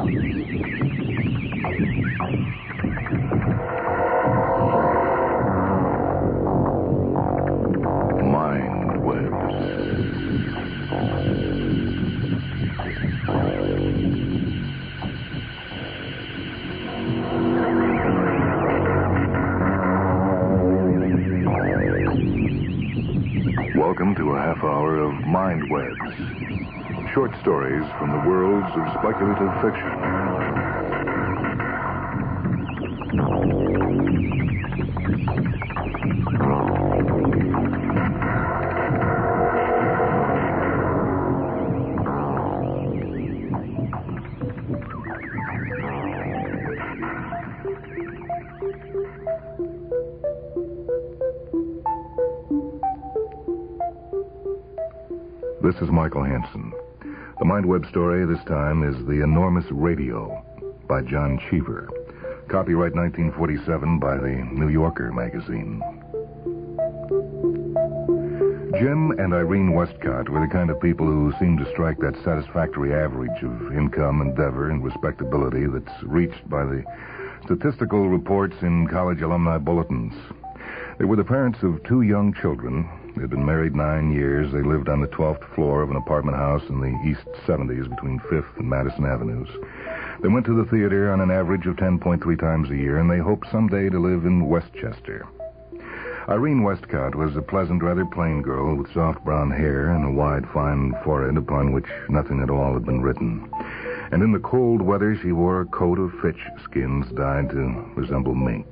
Mind Webs. Welcome to a half hour of Mind Webs. Short stories from the worlds of speculative fiction. This is Michael Hansen. The Mind Web story this time is The Enormous Radio by John Cheever. Copyright 1947 by the New Yorker magazine. Jim and Irene Westcott were the kind of people who seemed to strike that satisfactory average of income, endeavor, and respectability that's reached by the statistical reports in college alumni bulletins. They were the parents of two young children. They'd been married 9 years. They lived on the 12th floor of an apartment house in the East 70s between 5th and Madison Avenues. They went to the theater on an average of 10.3 times a year, and they hoped someday to live in Westchester. Irene Westcott was a pleasant, rather plain girl with soft brown hair and a wide, fine forehead upon which nothing at all had been written. And in the cold weather, she wore a coat of fish skins dyed to resemble mink.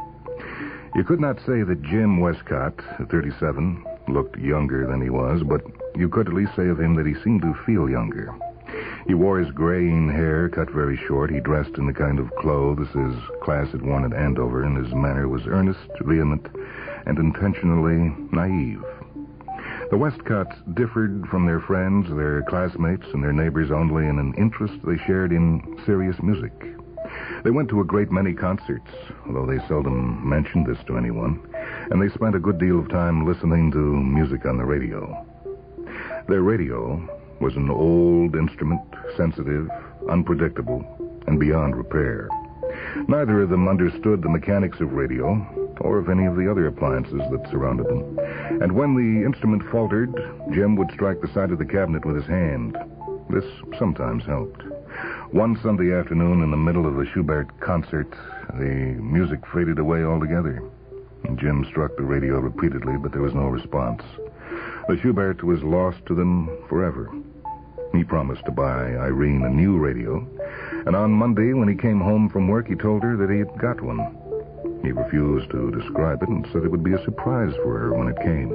You could not say that Jim Westcott, at 37, looked younger than he was, but you could at least say of him that he seemed to feel younger. He wore his graying hair cut very short. He dressed in the kind of clothes his class had worn at Andover, and his manner was earnest, vehement, and intentionally naive. The Westcotts differed from their friends, their classmates, and their neighbors only in an interest they shared in serious music. They went to a great many concerts, although they seldom mentioned this to anyone, and they spent a good deal of time listening to music on the radio. Their radio was an old instrument, sensitive, unpredictable, and beyond repair. Neither of them understood the mechanics of radio or of any of the other appliances that surrounded them, and when the instrument faltered, Jim would strike the side of the cabinet with his hand. This sometimes helped. One Sunday afternoon in the middle of the Schubert concert, the music faded away altogether. Jim struck the radio repeatedly, but there was no response. The Schubert was lost to them forever. He promised to buy Irene a new radio, and on Monday, when he came home from work, he told her that he had got one. He refused to describe it and said it would be a surprise for her when it came.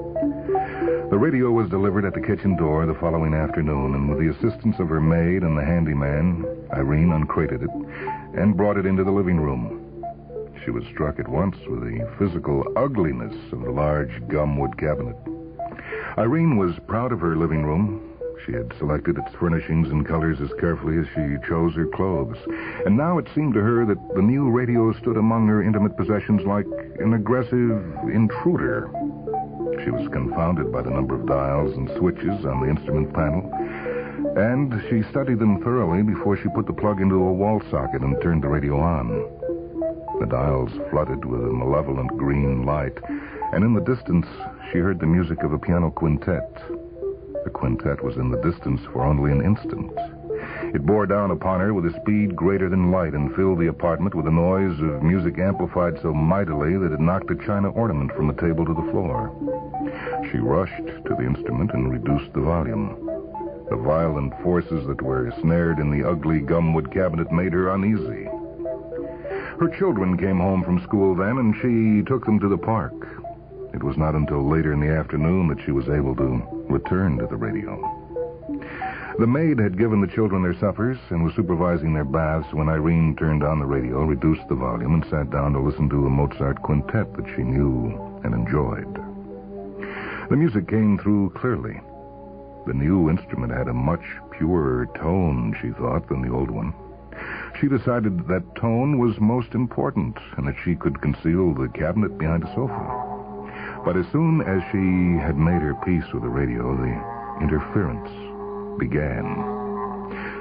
The radio was delivered at the kitchen door the following afternoon, and with the assistance of her maid and the handyman, Irene uncrated it and brought it into the living room. She was struck at once with the physical ugliness of the large gumwood cabinet. Irene was proud of her living room. She had selected its furnishings and colors as carefully as she chose her clothes. And now it seemed to her that the new radio stood among her intimate possessions like an aggressive intruder. She was confounded by the number of dials and switches on the instrument panel, and she studied them thoroughly before she put the plug into a wall socket and turned the radio on. The dials flooded with a malevolent green light, and in the distance she heard the music of a piano quintet. The quintet was in the distance for only an instant. It bore down upon her with a speed greater than light and filled the apartment with a noise of music amplified so mightily that it knocked a china ornament from the table to the floor. She rushed to the instrument and reduced the volume. The violent forces that were snared in the ugly gumwood cabinet made her uneasy. Her children came home from school then, and she took them to the park. It was not until later in the afternoon that she was able to return to the radio. The maid had given the children their suppers and was supervising their baths when Irene turned on the radio, reduced the volume, and sat down to listen to a Mozart quintet that she knew and enjoyed. The music came through clearly. The new instrument had a much purer tone, she thought, than the old one. She decided that tone was most important and that she could conceal the cabinet behind a sofa. But as soon as she had made her peace with the radio, the interference began.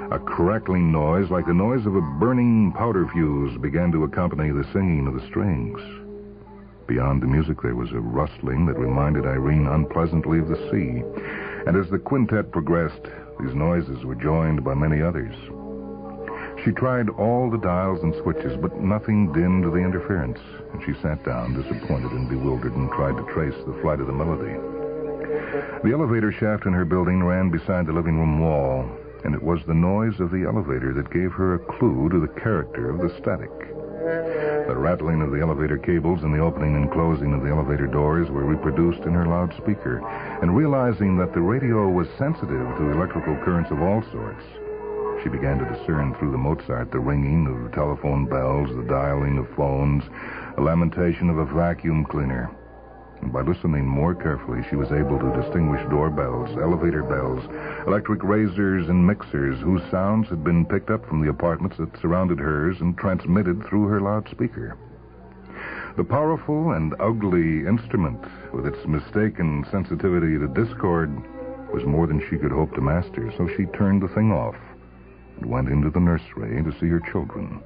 A crackling noise, like the noise of a burning powder fuse, began to accompany the singing of the strings. Beyond the music, there was a rustling that reminded Irene unpleasantly of the sea. And as the quintet progressed, these noises were joined by many others. She tried all the dials and switches, but nothing dimmed the interference, and she sat down, disappointed and bewildered, and tried to trace the flight of the melody. The elevator shaft in her building ran beside the living room wall, and it was the noise of the elevator that gave her a clue to the character of the static. The rattling of the elevator cables and the opening and closing of the elevator doors were reproduced in her loudspeaker, and realizing that the radio was sensitive to electrical currents of all sorts, she began to discern through the Mozart the ringing of telephone bells, the dialing of phones, a lamentation of a vacuum cleaner. And by listening more carefully, she was able to distinguish doorbells, elevator bells, electric razors, and mixers whose sounds had been picked up from the apartments that surrounded hers and transmitted through her loudspeaker. The powerful and ugly instrument, with its mistaken sensitivity to discord, was more than she could hope to master, so she turned the thing off and went into the nursery to see her children.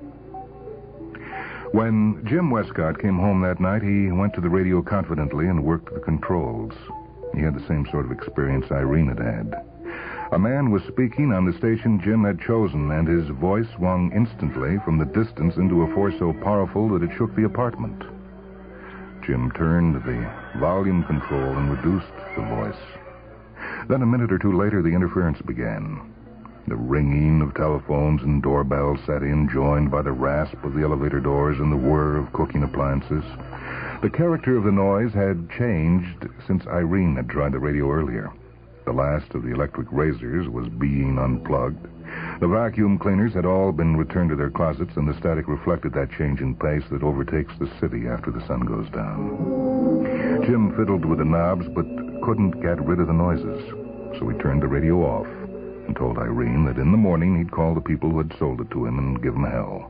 When Jim Westcott came home that night, he went to the radio confidently and worked the controls. He had the same sort of experience Irene had had. A man was speaking on the station Jim had chosen, and his voice swung instantly from the distance into a force so powerful that it shook the apartment. Jim turned the volume control and reduced the voice. Then a minute or two later, the interference began. The ringing of telephones and doorbells set in, joined by the rasp of the elevator doors and the whir of cooking appliances. The character of the noise had changed since Irene had tried the radio earlier. The last of the electric razors was being unplugged. The vacuum cleaners had all been returned to their closets, and the static reflected that change in pace that overtakes the city after the sun goes down. Jim fiddled with the knobs, but couldn't get rid of the noises, so he turned the radio off and told Irene that in the morning he'd call the people who had sold it to him and give them hell.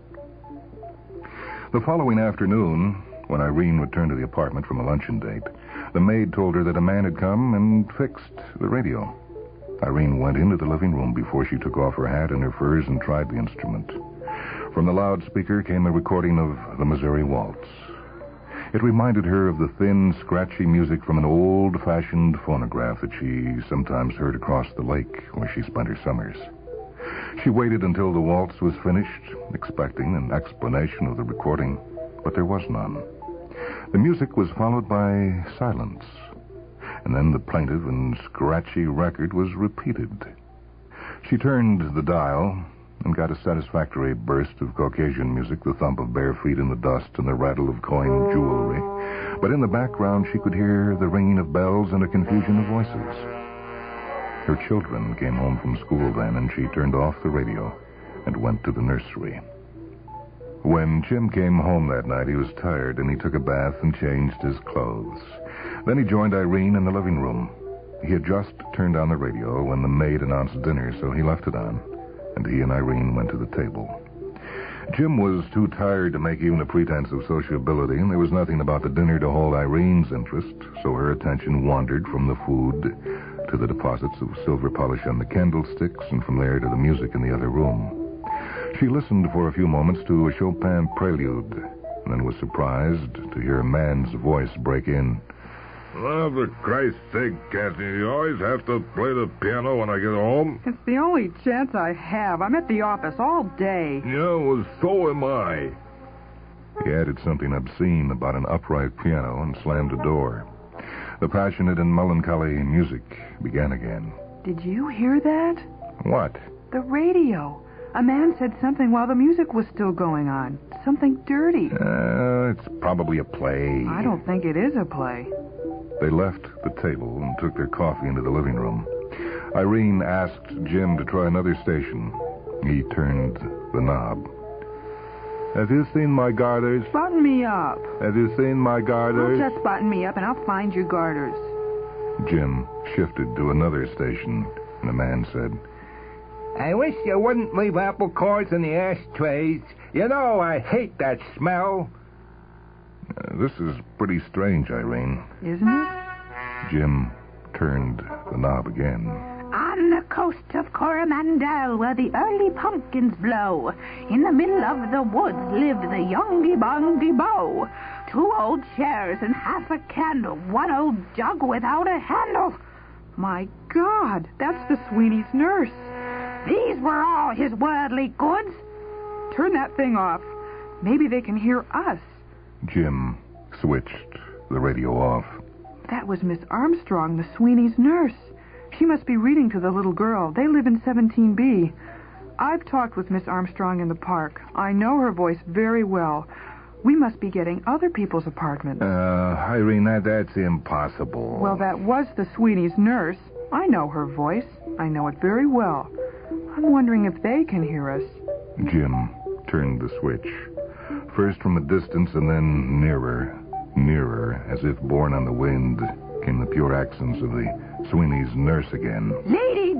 The following afternoon, when Irene returned to the apartment from a luncheon date, the maid told her that a man had come and fixed the radio. Irene went into the living room before she took off her hat and her furs and tried the instrument. From the loudspeaker came a recording of the Missouri Waltz. It reminded her of the thin, scratchy music from an old-fashioned phonograph that she sometimes heard across the lake where she spent her summers. She waited until the waltz was finished, expecting an explanation of the recording, but there was none. The music was followed by silence, and then the plaintive and scratchy record was repeated. She turned the dial and got a satisfactory burst of Caucasian music, the thump of bare feet in the dust and the rattle of coin jewelry. But in the background, she could hear the ringing of bells and a confusion of voices. Her children came home from school then, and she turned off the radio and went to the nursery. When Jim came home that night, he was tired, and he took a bath and changed his clothes. Then he joined Irene in the living room. He had just turned on the radio when the maid announced dinner, so he left it on, and he and Irene went to the table. Jim was too tired to make even a pretense of sociability, and there was nothing about the dinner to hold Irene's interest, so her attention wandered from the food to the deposits of silver polish on the candlesticks, and from there to the music in the other room. She listened for a few moments to a Chopin prelude, and then was surprised to hear a man's voice break in. Oh, for Christ's sake, Kathy, you always have to play the piano when I get home. It's the only chance I have. I'm at the office all day. Yeah, well, so am I. He added something obscene about an upright piano and slammed the door. The passionate and melancholy music began again. Did you hear that? What? The radio. A man said something while the music was still going on. Something dirty. It's probably a play. I don't think it is a play. They left the table and took their coffee into the living room. Irene asked Jim to try another station. He turned the knob. Have you seen my garters? Button me up. Have you seen my garters? Just button me up and I'll find your garters. Jim shifted to another station, and the man said, I wish you wouldn't leave apple cores in the ashtrays. You know I hate that smell. This is pretty strange, Irene. Isn't it? Jim turned the knob again. On the coast of Coromandel, where the early pumpkins blow, in the middle of the woods live the Yonghy-Bonghy-Bo. 2 old chairs and half a candle, 1 old jug without a handle. My God, that's the Sweeney's nurse. These were all his worldly goods. Turn that thing off. Maybe they can hear us. Jim switched the radio off. That was Miss Armstrong, the Sweeney's nurse. She must be reading to the little girl. They live in 17B. I've talked with Miss Armstrong in the park. I know her voice very well. We must be getting other people's apartments. Irene, that's impossible. Well, that was the Sweeney's nurse. I know her voice. I know it very well. I'm wondering if they can hear us. Jim turned the switch. First from a distance and then nearer, as if borne on the wind, came the pure accents of the Sweeney's nurse again. Lady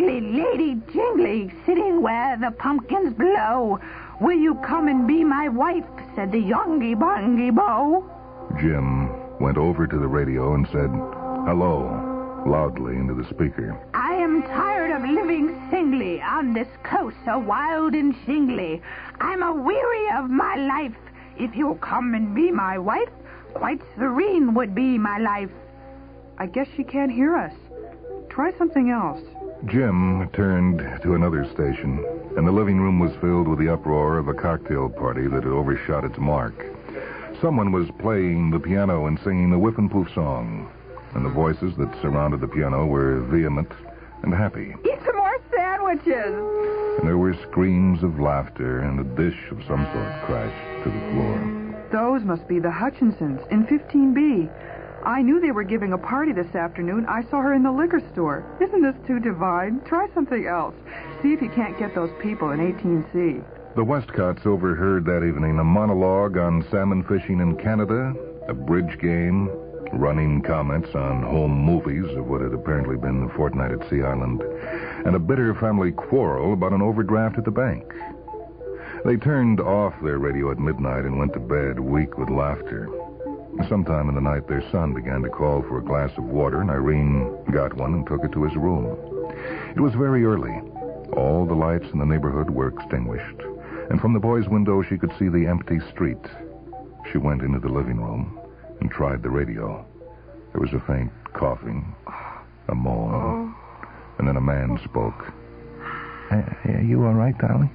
Jingly, sitting where the pumpkins blow. Will you come and be my wife, said the Yonghy-Bonghy-Bo. Jim went over to the radio and said, hello, loudly into the speaker. I am tired of living singly on this coast so wild and shingly. I'm a-weary of my life. If you'll come and be my wife, quite serene would be my life. I guess she can't hear us. Try something else. Jim turned to another station, and the living room was filled with the uproar of a cocktail party that had overshot its mark. Someone was playing the piano and singing the Whiffenpoof song, and the voices that surrounded the piano were vehement and happy. Eat some more sandwiches! And there were screams of laughter, and a dish of some sort crashed to the floor. Those must be the Hutchinsons in 15B. I knew they were giving a party this afternoon. I saw her in the liquor store. Isn't this too divine? Try something else. See if you can't get those people in 18C. The Westcotts overheard that evening a monologue on salmon fishing in Canada, a bridge game, running comments on home movies of what had apparently been the fortnight at Sea Island, and a bitter family quarrel about an overdraft at the bank. They turned off their radio at midnight and went to bed, weak with laughter. Sometime in the night, their son began to call for a glass of water, and Irene got one and took it to his room. It was very early. All the lights in the neighborhood were extinguished, and from the boy's window she could see the empty street. She went into the living room and tried the radio. There was a faint coughing, a moan, and then a man spoke. Are you all right, darling?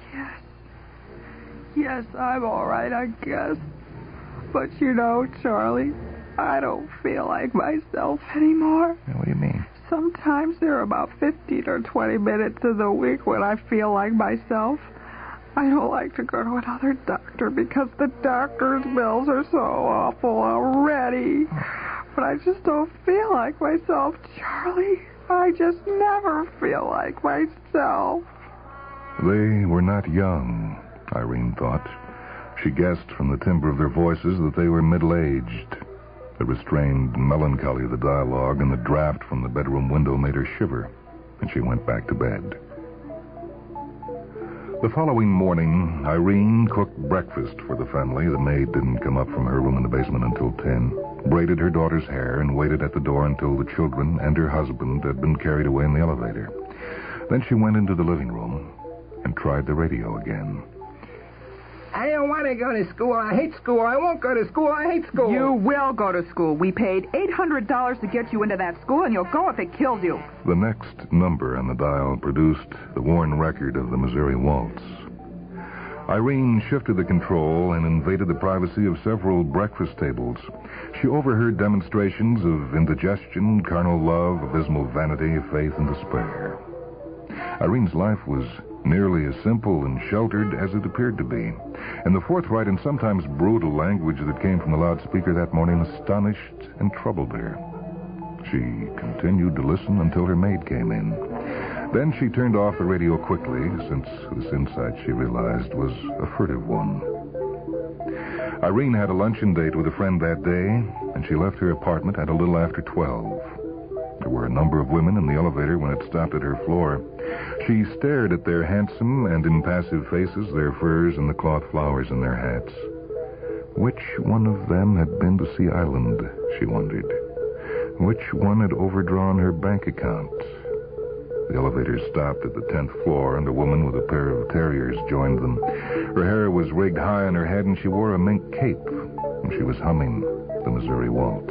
Yes, I'm all right, I guess. But you know, Charlie, I don't feel like myself anymore. What do you mean? Sometimes there are about 15 or 20 minutes in the week when I feel like myself. I don't like to go to another doctor because the doctor's bills are so awful already. But I just don't feel like myself, Charlie. I just never feel like myself. They were not young, Irene thought. She guessed from the timbre of their voices that they were middle-aged. The restrained melancholy of the dialogue and the draft from the bedroom window made her shiver, and she went back to bed. The following morning, Irene cooked breakfast for the family. The maid didn't come up from her room in the basement until 10, braided her daughter's hair, and waited at the door until the children and her husband had been carried away in the elevator. Then she went into the living room and tried the radio again. I don't want to go to school. I hate school. I won't go to school. I hate school. You will go to school. We paid $800 to get you into that school, and you'll go if it kills you. The next number on the dial produced the worn record of the Missouri Waltz. Irene shifted the control and invaded the privacy of several breakfast tables. She overheard demonstrations of indigestion, carnal love, abysmal vanity, faith, and despair. Irene's life was nearly as simple and sheltered as it appeared to be, and the forthright and sometimes brutal language that came from the loudspeaker that morning astonished and troubled her. She continued to listen until her maid came in. Then she turned off the radio quickly, since this insight, she realized, was a furtive one. Irene had a luncheon date with a friend that day, and she left her apartment at a little after 12. There were a number of women in the elevator when it stopped at her floor. She stared at their handsome and impassive faces, their furs, and the cloth flowers in their hats. Which one of them had been to Sea Island, she wondered. Which one had overdrawn her bank account? The elevator stopped at the 10th floor, and a woman with a pair of terriers joined them. Her hair was rigged high on her head, and she wore a mink cape, and she was humming the Missouri Waltz.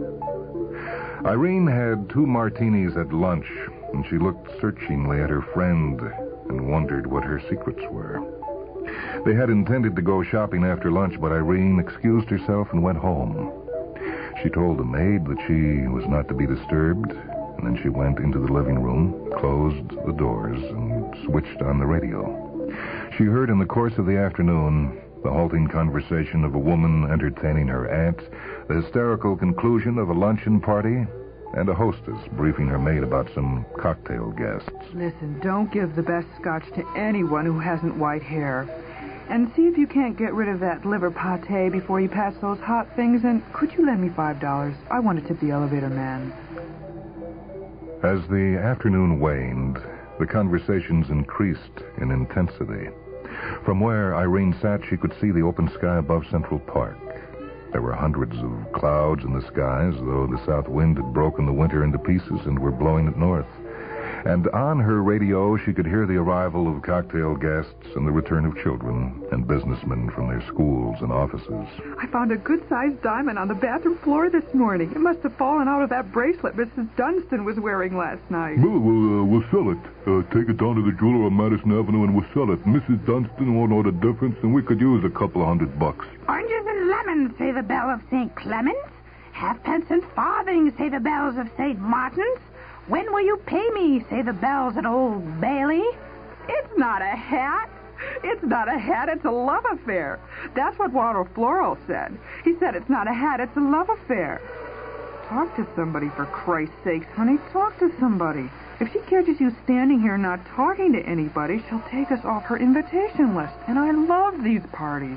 Irene had 2 martinis at lunch, and she looked searchingly at her friend and wondered what her secrets were. They had intended to go shopping after lunch, but Irene excused herself and went home. She told the maid that she was not to be disturbed, and then she went into the living room, closed the doors, and switched on the radio. She heard in the course of the afternoon the halting conversation of a woman entertaining her aunt, the hysterical conclusion of a luncheon party, and a hostess briefing her maid about some cocktail guests. Listen, don't give the best scotch to anyone who hasn't white hair. And see if you can't get rid of that liver pate before you pass those hot things. And could you lend me $5? I want to tip the elevator man. As the afternoon waned, the conversations increased in intensity. From where Irene sat, she could see the open sky above Central Park. There were hundreds of clouds in the sky, as though the south wind had broken the winter into pieces and were blowing it north. And on her radio, she could hear the arrival of cocktail guests and the return of children and businessmen from their schools and offices. I found a good-sized diamond on the bathroom floor this morning. It must have fallen out of that bracelet Mrs. Dunstan was wearing last night. Well, we'll sell it. Take it down to the jeweler on Madison Avenue and we'll sell it. Mrs. Dunstan won't know the difference, and we could use a couple of $100. Oranges and lemons, say the bell of St. Clement's. Halfpence and farthings, say the bells of St. Martin's. When will you pay me, say the bells at Old Bailey. It's not a hat. It's not a hat, it's a love affair. That's what Walter Floro said. He said it's not a hat, it's a love affair. Talk to somebody, for Christ's sakes, honey. Talk to somebody. If she catches you standing here not talking to anybody, she'll take us off her invitation list. And I love these parties.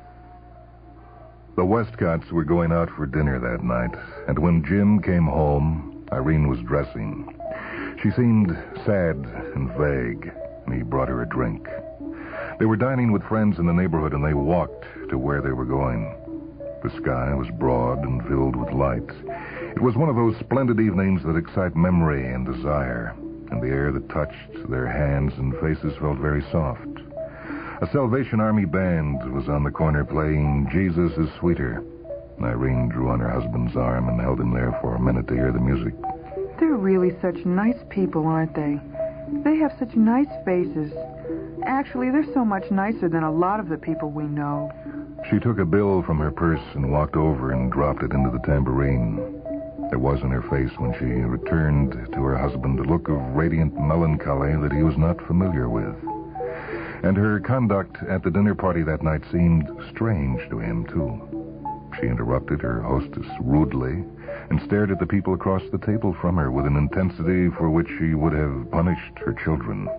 The Westcotts were going out for dinner that night, and when Jim came home, Irene was dressing. She seemed sad and vague, and he brought her a drink. They were dining with friends in the neighborhood, and they walked to where they were going. The sky was broad and filled with light. It was one of those splendid evenings that excite memory and desire, and the air that touched their hands and faces felt very soft. A Salvation Army band was on the corner playing Jesus is Sweeter. Irene drew on her husband's arm and held him there for a minute to hear the music. They're really such nice people, aren't they? They have such nice faces. Actually, they're so much nicer than a lot of the people we know. She took a bill from her purse and walked over and dropped it into the tambourine. There was in her face when she returned to her husband a look of radiant melancholy that he was not familiar with. And her conduct at the dinner party that night seemed strange to him, too. She interrupted her hostess rudely and stared at the people across the table from her with an intensity for which she would have punished her children.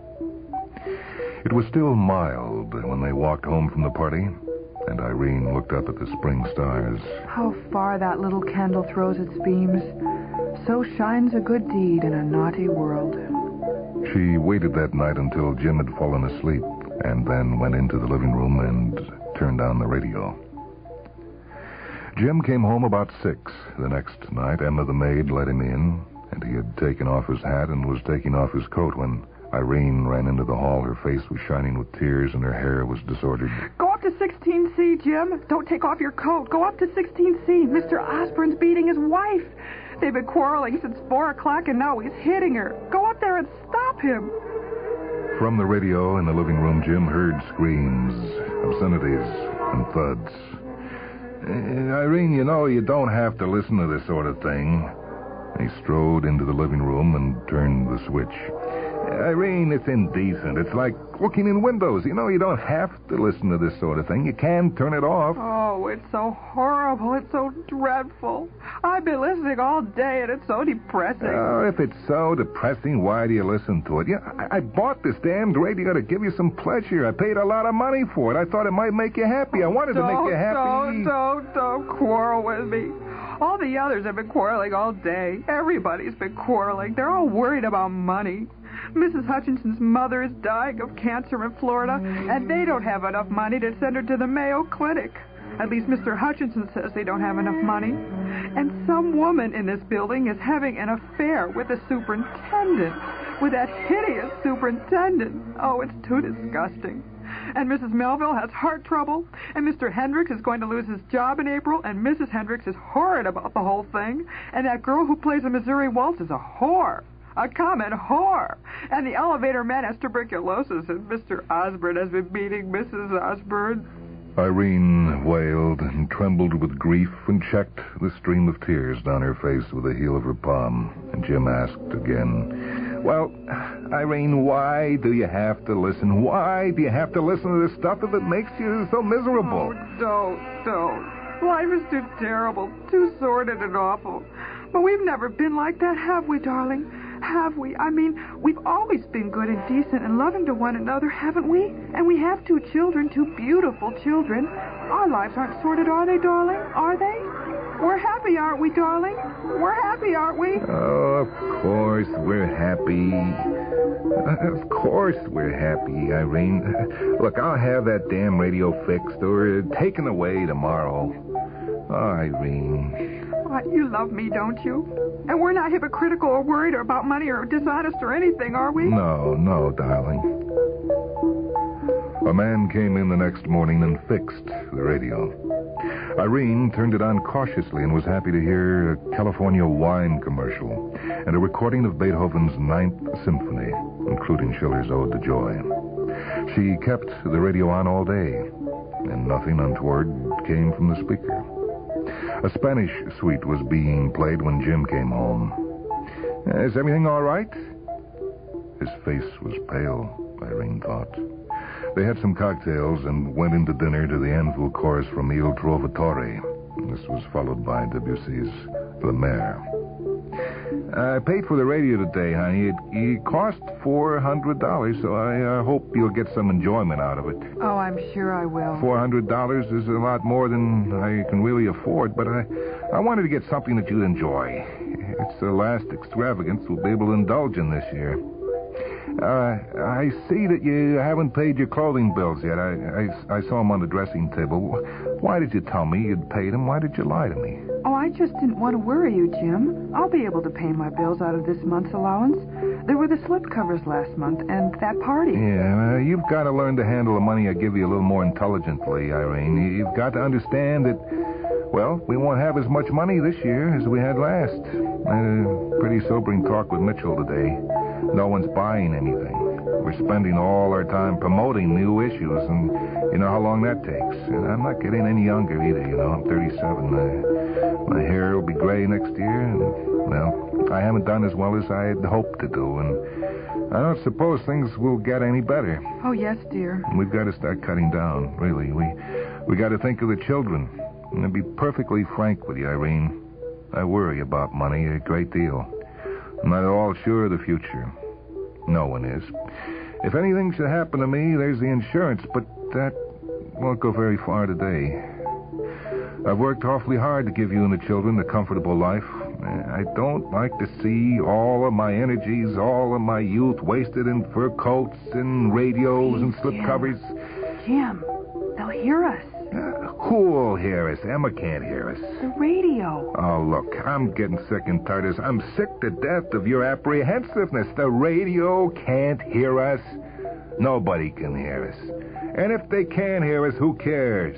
It was still mild when they walked home from the party, and Irene looked up at the spring stars. How far that little candle throws its beams. So shines a good deed in a naughty world. She waited that night until Jim had fallen asleep, and then went into the living room and turned on the radio. Jim came home about 6 the next night. Emma, the maid, let him in, and he had taken off his hat and was taking off his coat when Irene ran into the hall. Her face was shining with tears and her hair was disordered. Go up to 16C, Jim. Don't take off your coat. Go up to 16C. Mr. Osborne's beating his wife. They've been quarreling since 4 o'clock, and now he's hitting her. Go up there and stop him. From the radio in the living room, Jim heard screams, obscenities, and thuds. Irene, you know, you don't have to listen to this sort of thing. He strode into the living room and turned the switch. Irene, it's indecent. It's like looking in windows. You know, you don't have to listen to this sort of thing. You can turn it off. Oh, it's so horrible. It's so dreadful. I've been listening all day, and it's so depressing. Oh, if it's so depressing, why do you listen to it? Yeah, I bought this damned radio to give you some pleasure. I paid a lot of money for it. I thought it might make you happy. I wanted to make you happy. Don't quarrel with me. All the others have been quarreling all day. Everybody's been quarreling. They're all worried about money. Mrs. Hutchinson's mother is dying of cancer in Florida, and they don't have enough money to send her to the Mayo Clinic. At least Mr. Hutchinson says they don't have enough money. And some woman in this building is having an affair with the superintendent. with that hideous superintendent. Oh, it's too disgusting. And Mrs. Melville has heart trouble, and Mr. Hendricks is going to lose his job in April, and Mrs. Hendricks is horrid about the whole thing, and that girl who plays the Missouri Waltz is a whore. A common whore. And the elevator man has tuberculosis, and Mr. Osborne has been beating Mrs. Osborne. Irene wailed and trembled with grief and checked the stream of tears down her face with the heel of her palm. And Jim asked again, "Well, Irene, why do you have to listen? Why do you have to listen to this stuff if it makes you so miserable?" Oh, don't. Life is too terrible, too sordid and awful. But we've never been like that, have we, darling? Have we? I mean, we've always been good and decent and loving to one another, haven't we? And we have 2 children, 2 beautiful children. Our lives aren't sordid, are they, darling? Are they? We're happy, aren't we, darling? We're happy, aren't we? Oh, of course we're happy. Of course we're happy, Irene. Look, I'll have that damn radio fixed or taken away tomorrow. Oh, Irene. You love me, don't you? And we're not hypocritical or worried about money or dishonest or anything, are we? No, darling. A man came in the next morning and fixed the radio. Irene turned it on cautiously and was happy to hear a California wine commercial and a recording of Beethoven's 9th Symphony, including Schiller's Ode to Joy. She kept the radio on all day, and nothing untoward came from the speaker. A Spanish suite was being played when Jim came home. "Is everything all right?" His face was pale, Irene thought. They had some cocktails and went into dinner to the Anvil chorus from Il Trovatore. This was followed by Debussy's Le Maire. "I paid for the radio today, honey. It cost $400, so I hope you'll get some enjoyment out of it." Oh, I'm sure I will. $400 is a lot more than I can really afford, but I wanted to get something that you'd enjoy. It's the last extravagance we'll be able to indulge in this year. I see that you haven't paid your clothing bills yet. I saw them on the dressing table. Why did you tell me you'd paid them? Why did you lie to me? Oh, I just didn't want to worry you, Jim. I'll be able to pay my bills out of this month's allowance. There were the slipcovers last month and that party. Yeah, you've got to learn to handle the money I give you a little more intelligently, Irene. You've got to understand that, well, we won't have as much money this year as we had last. I had a pretty sobering talk with Mitchell today. No one's buying anything. We're spending all our time promoting new issues, and you know how long that takes. And I'm not getting any younger either, you know. I'm 37. My hair will be gray next year, and, well, I haven't done as well as I had hoped to do, and I don't suppose things will get any better. Oh, yes, dear. We've got to start cutting down, really. We got to think of the children. And to be perfectly frank with you, Irene, I worry about money a great deal. I'm not at all sure of the future. No one is. If anything should happen to me, there's the insurance, but that won't go very far today. I've worked awfully hard to give you and the children a comfortable life. I don't like to see all of my energies, all of my youth wasted in fur coats and radios and slipcovers. Jim, they'll hear us. Who'll hear us? Emma can't hear us. The radio. Oh, look, I'm getting sick and tired of this. I'm sick to death of your apprehensiveness. The radio can't hear us. Nobody can hear us. And if they can hear us, who cares?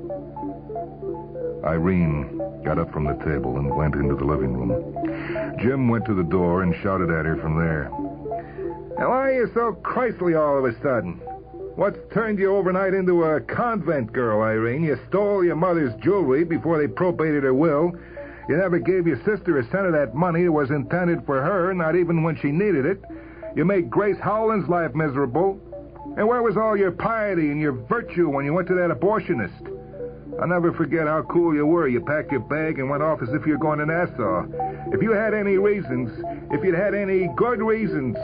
Irene got up from the table and went into the living room. Jim went to the door and shouted at her from there. "Now, why are you so Christly all of a sudden? What's turned you overnight into a convent girl, Irene? You stole your mother's jewelry before they probated her will. You never gave your sister a cent of that money that was intended for her, not even when she needed it. You made Grace Howland's life miserable. And where was all your piety and your virtue when you went to that abortionist? I'll never forget how cool you were. You packed your bag and went off as if you were going to Nassau. If you had any reasons, if you'd had any good reasons..."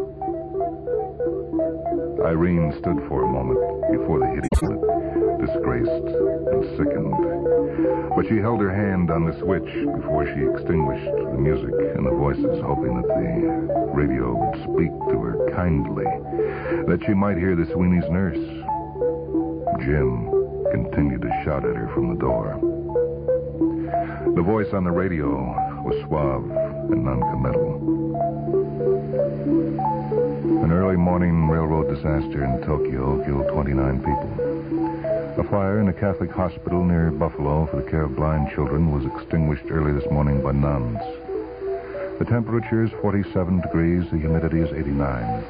Irene stood for a moment before the hideous, disgraced and sickened. But she held her hand on the switch before she extinguished the music and the voices, hoping that the radio would speak to her kindly, that she might hear the Sweeney's nurse. Jim continued to shout at her from the door. The voice on the radio was suave and noncommittal. early morning railroad disaster in Tokyo killed 29 people. A fire in a Catholic hospital near Buffalo for the care of blind children was extinguished early this morning by nuns. The temperature is 47 degrees. The humidity is 89.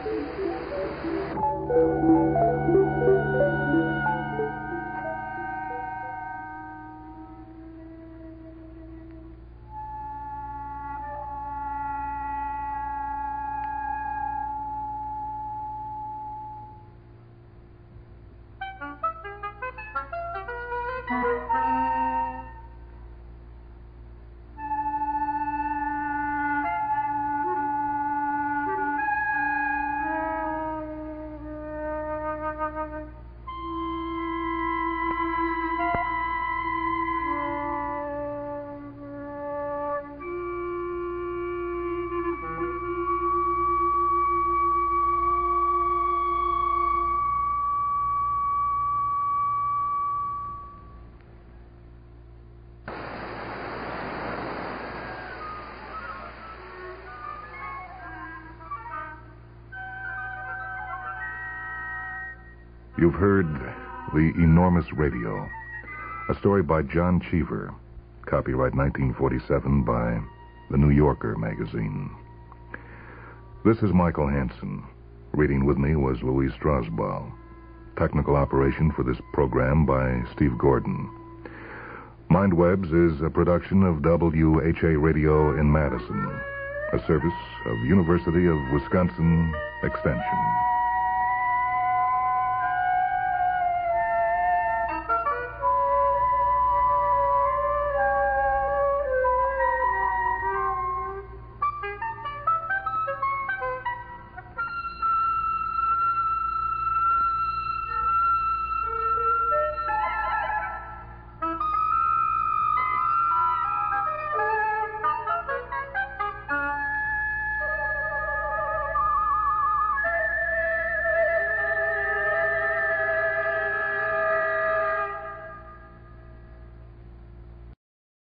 You've heard The Enormous Radio, a story by John Cheever, copyright 1947 by The New Yorker magazine. This is Michael Hansen. Reading with me was Louise Strasbaugh. Technical operation for this program by Steve Gordon. MindWebs is a production of WHA Radio in Madison, a service of University of Wisconsin Extension.